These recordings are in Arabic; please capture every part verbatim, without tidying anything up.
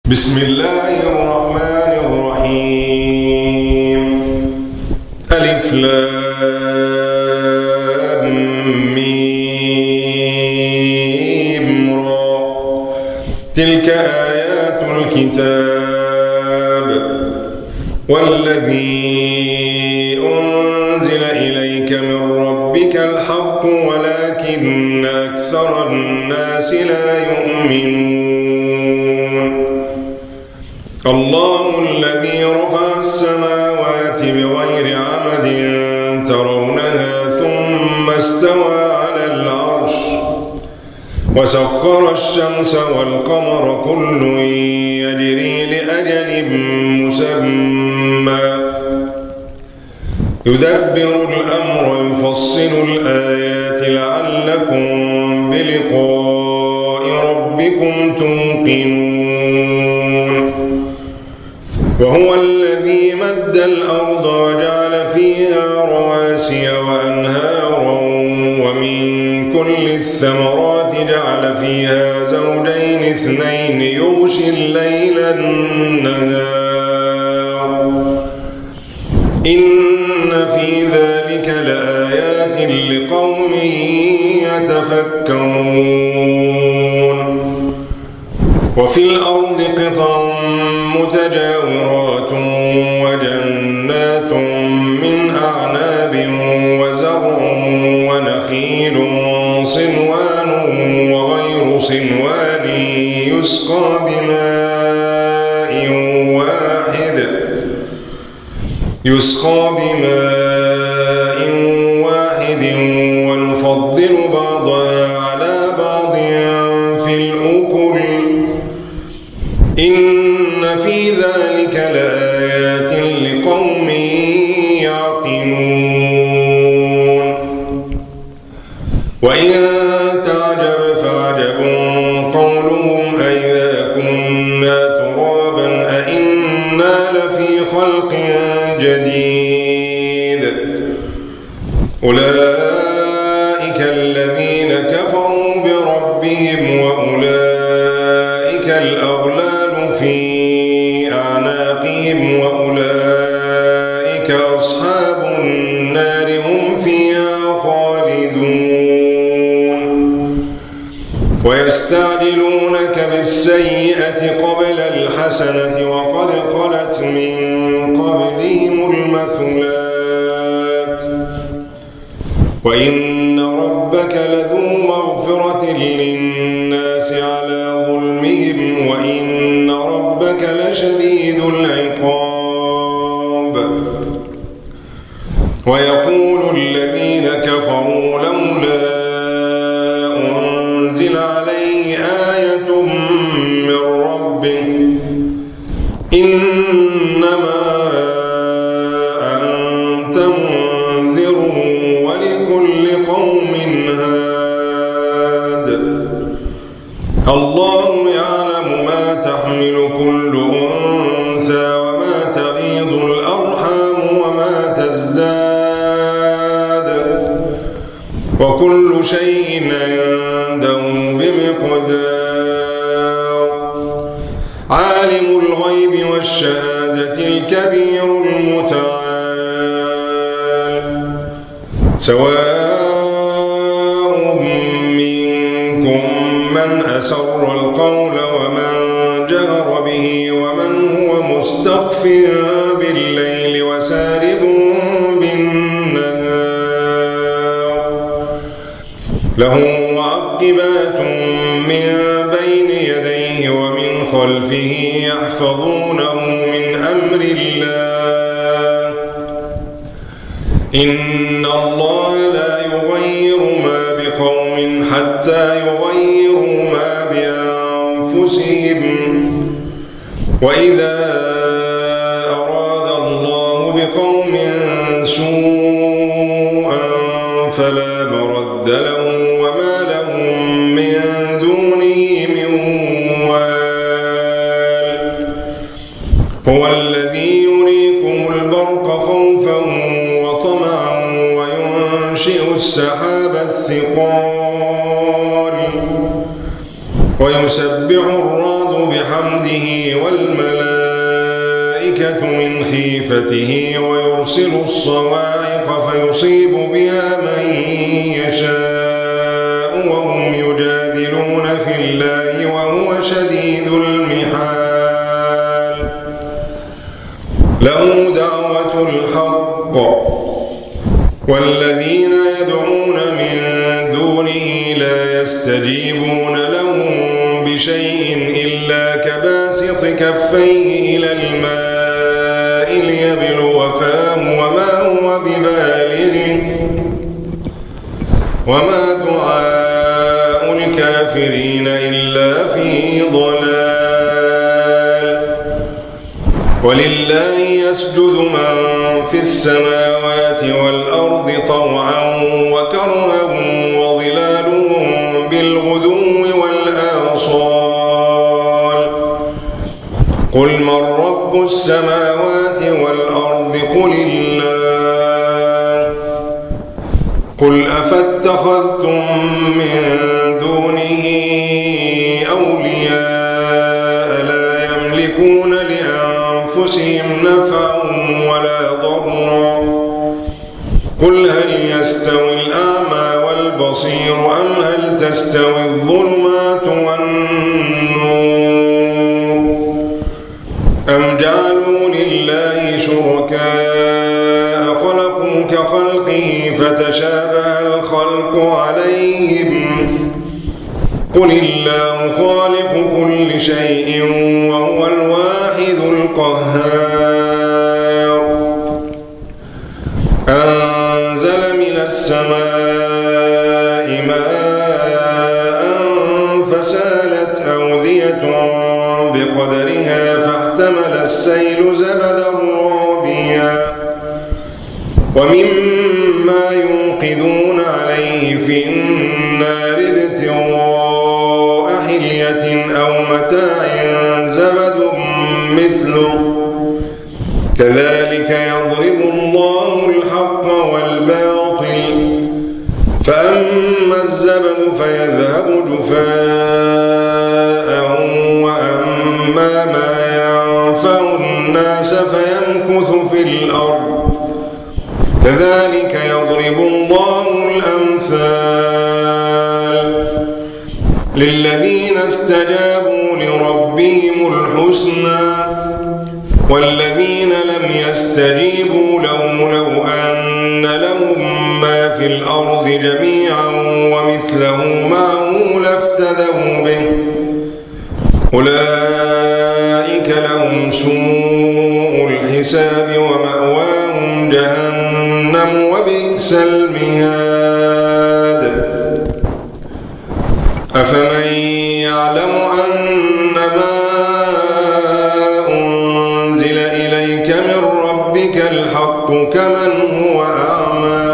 بسم الله الرحمن الرحيم. ألف لام ميم را. تلك آيات الكتاب والذي أنزل إليك من ربك الحق ولكن أكثر الناس لا يؤمنون. الله الذي رفع السماوات بغير عمد ترونها ثم استوى على العرش وسخر الشمس والقمر كل يجري لأجل مسمى يدبر الأمر يفصل الآيات لعلكم بلقاء ربكم توقنون. وهو الذي مد الأرض وجعل فيها رواسي وأنهارا ومن كل الثمرات جعل فيها زوجين اثنين يغشي الليل النهار إن في ذلك لآيات لقوم يتفكرون. وفي الأرض قطع متجاورات وجنات من أعناب وزرع ونخيل صنوان وغير صنوان يسقى بماء واحد يسقى بماء واحد ونفضل بعضها على بعض في الأكل إن في ذلك لآيات لقوم يعقلون. وإن تعجب فعجب قولهم أئذا كنا ترابا أئنا لفي خلق جديد. أولئك الذين كفروا بربهم وأولئك الأغلال في أعناقهم وأولئك أصحاب النار هم فيها خالدون. ويستعجلونك بالسيئة قبل الحسنة وقد خلت من قبلهم المثلات وإن ربك لذو مغفرة للناس على ظلمهم وإن ربك لشديد العقاب. ويقول الذين كفروا لولا أنزل عليه آية من ربه إنما أنت منذر ولكل قوم هاد. الله يعلم ما تحمل كل أنثى وما تغيض الأرحام وما تزداد وكل شيء عنده بمقدار. عالم الغيب والشهادة الكبير المتعال. سواء منكم من أسر القول ومن جهر به ومن هو مستخف بالليل وسارب بالنهار له معقبات من بين يديه ومن خلفه يحفظونه من أمر الله إن الله لا يغير ما بقوم حتى يغيروا ما بأنفسهم وإذا أراد الله بقوم سوءا فلا مرد له وما لهم من دونه من وال. هو الذي يريكم البرق خوفا وطمعا وينشئ السحاب الثقال ويسبح الرعد وبحمده والملائكة من خيفته ويرسل الصواعق فيصيب بها من يشاء وهم يجادلون في الله وهو شديد المحال. له دعوة الحق والذين يدعون من دونه لا يستجيبون لهم بشيء إلا كباسط كفيه إلى الماء ليبلغ فاه وما هو ببالغه وما دعاء الكافرين إلا في ضلال. ولله يسجد من في السماوات والأرض طوعا وكرها وظلالهم بالغدو والآصال. قل من رب السماوات والأرض قل الله. قل أفاتخذتم من دونه أولياء لا يملكون لأنفسهم نفعا ولا ضرا. قل هل يستوي الأعمى والبصير أم هل تستوي الظلمات والنور أم جعلوا لله شركاء خلقوا كخلقه فتشابه الخلق عليهم. قل الله خالق كل شيء وهو الواحد القهار. أنزل من السماء ماء فسالت أودية بقدرها فاحتمل السيل زبدا رابيا ومما يوقدون عليه في النار ابتغاء حلية أو متاع زبد مثله كذلك يضرب الله الحق والباطل فأما الزبد فيذهب جفاء وأما ما ينفع الناس فيمكث في الأرض كذلك يضرب الله الأمثال. للذين استجابوا لربهم الحسنى والذين لم يستجيبوا له لو أن لهم ما في الأرض جميعا ومثله معه لافتدوا به أولئك لهم سوء الحساب ومأواهم جهنم وبئس المهاد. أفمن يعلم أنما أنزل إليك من ربك الحق كمن هو أعمى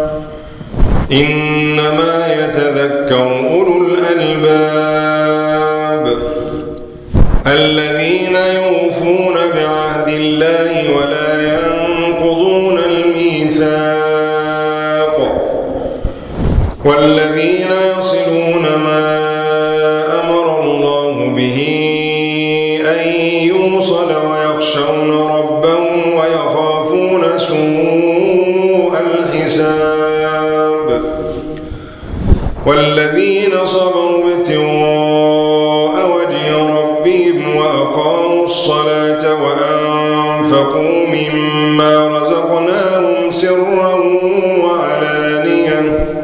إنما يتذكر أولو الألباب الذين يوفون بعهد الله ولا ينقضون الميثاق والذين يصلون ما أمر الله به أن يوصل ويخشون ربهم ويخافون سوء الحساب والذين صبروا ابتغاء وجه ربهم وأقاموا الصلاة وأنفقوا مما رزقناهم سرا وعلانية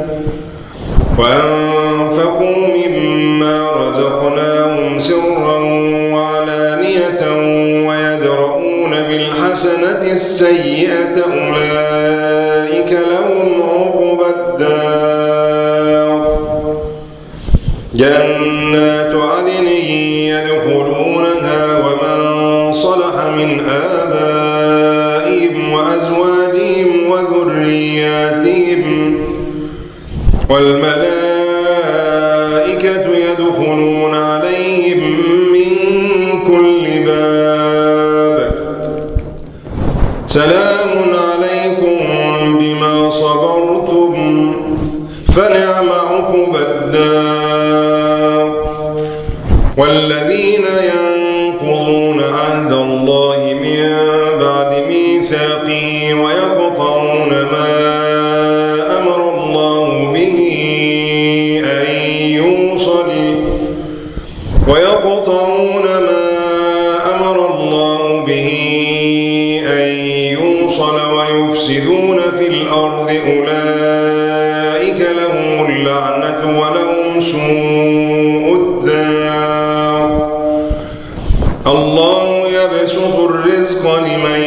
وأنفقوا مما رزقناهم سرا وعلانية ويدرؤون بالحسنة السيئة أولئك لهم عقبى الدار. جنات عدن يدخلونها ومن صلح من آبائهم وأزواجهم وذرياتهم والملائكة يدخلون عليهم من كل باب سلام عليكم بما صبرتم فنعم عقبى الدار. والذين ينفقون ينقضون عهد الله من بعد ميثاقه ويقطعون ما أمر الله به أن يوصل ويقطعون ما أمر الله به أن يوصل ويفسدون في الأرض أولئك لهم اللعنة ولهم سوء الدار. الله يبسط الرزق لمن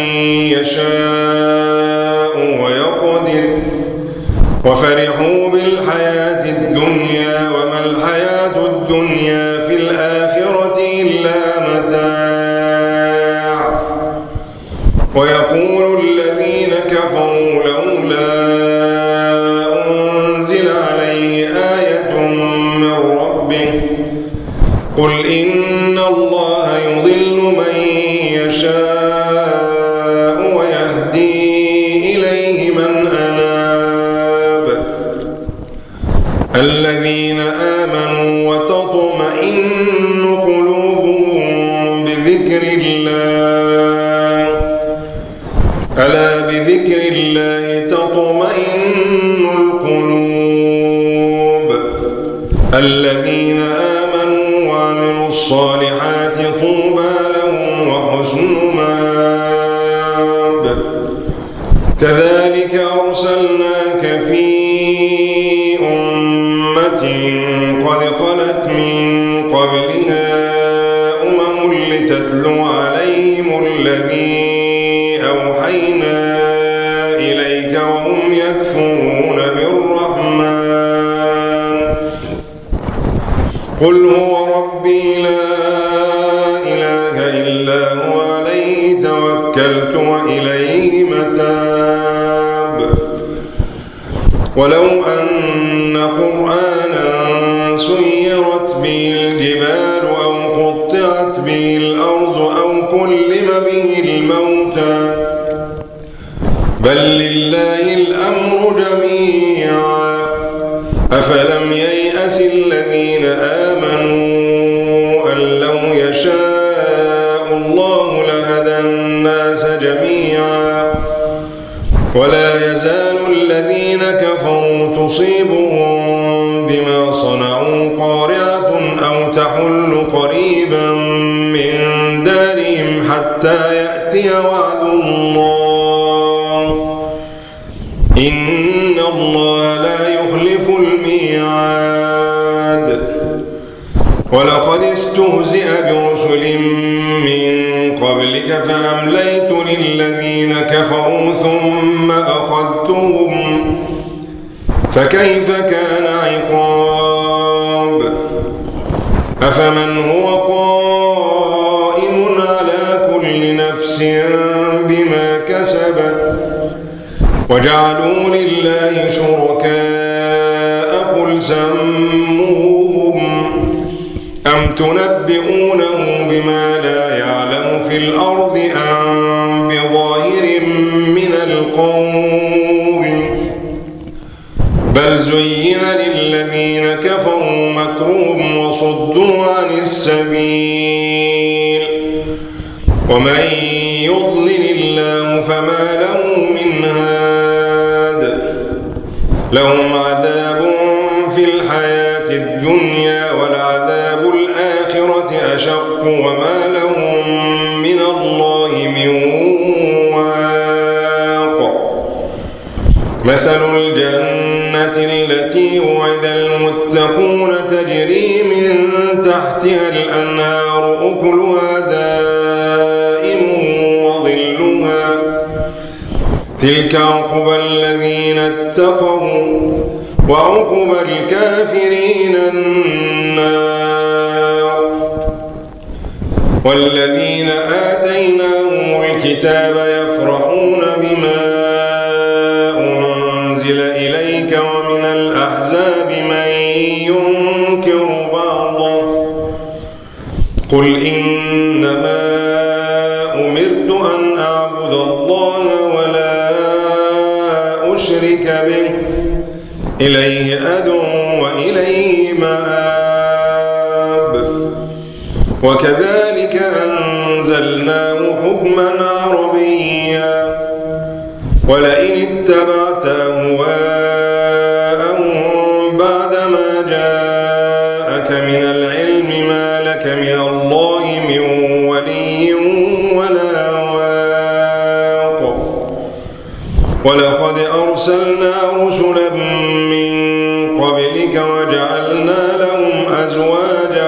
يشاء ويقدر وفرحوا بالحياة الدنيا وما الحياة الدنيا في الآخرة إلا متاع. ويقول الذين كفروا لولا أنزل عليه آية من ربه قل إن الله يضل من يشاء ويهدي إليه من أناب. الذين آمنوا وتطمئن قلوبهم بذكر الله ألا بذكر الله تطمئن القلوب. الذين آمنوا وعملوا الصالحات طوبى لهم وحسن مآب. كذلك أرسلناك في أمة قد خلت من قبلها أمم لتتلو عليهم الذي أوحينا إليك وهم يكفرون بالرحمن قل هو ربي لا إله إلا هو عليه توكلت وإليه متاب. ولو أن قرآنا سيرت به الجبال أو قطعت به الأرض أو كلم به الموتى بل لله الأمر جميعا أفلم ييأس الذين آمنوا أن لو يشاء الله لهدى الناس جميعا ولا يزال الذين كفروا تصيبهم بما صنعوا قارعة أو تحل قريبا من دارهم حتى يأتي وعد الله إن الله لا يخلف الميعاد. ولقد استهزئ برسل من قبلك فأمليت للذين كفروا ثم أخذتهم فكيف كان عقاب. أفمن هو قائم على كل نفس بما كسبت وجعلوا لله شركاء قل سموهم أم تنبئونه بما لا يعلم في الأرض أم بظاهر من القول بل زين للذين كفروا مكرهم وصدوا عن السبيل ومن يضلل الله فما له من هاد. لهم عذاب في الحياة الدنيا ولعذاب الآخرة أشق وما لهم من الله من واق. مثل الجنة التي وعد المتقون تجري من تحتها الأنهار أكلها دائم وظلها تلك عقبى الذين اتقوا وعقبى الكافرين النار. والذين آتيناهم الكتاب يفرحون بما أنزل إليك ومن الأحزاب من ينكر بعضه قل إنما أمرت أن أعبد الله ولا أشرك به إليه أدعو وإليه مآب. وكذلك أنزل أنزلناه حكما عربيا ولئن اتبعت أهواءهم بعدما جاءك من العلم ما لك من الله من ولي ولا واق ولقد أرسلنا رسلا من قبلك وجعلنا لهم أزواجا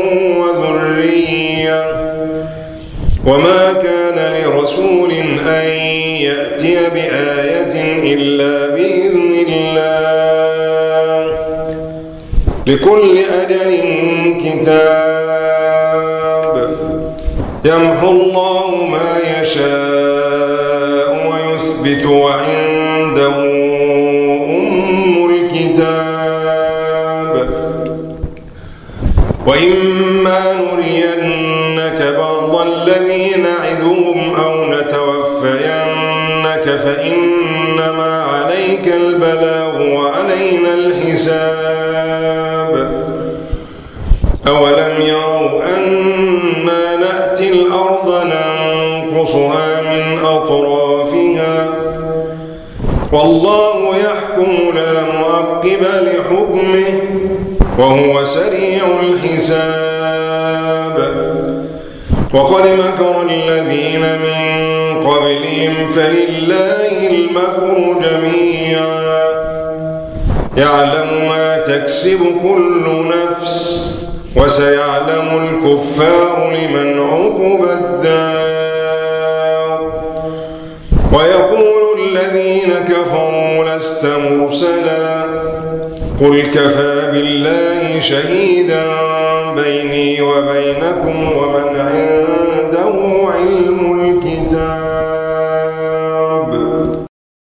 وذرية وما كان لرسول أن يأتي بآية إلا بإذن الله لكل أجل كتاب يمحو الله ما يشاء ويثبت وعنده أم الكتاب وإما نرينك بعض الذي نعدهم أو نتوفينك فإنما عليك البلاغ وعلينا الحساب أولم يروا أنا نأتي الأرض ننقصها من أطرافها والله يحكم لا معقب لحكمه وهو سريع الحساب وقد مكر الذين من قبلهم فلله المكر جميعا يعلم ما تكسب كل نفس وسيعلم الكفار لمن عقب الدار ويقول الذين كفروا لست مرسلا قل كفى بالله شهيدا بيني وبينكم ومن عنده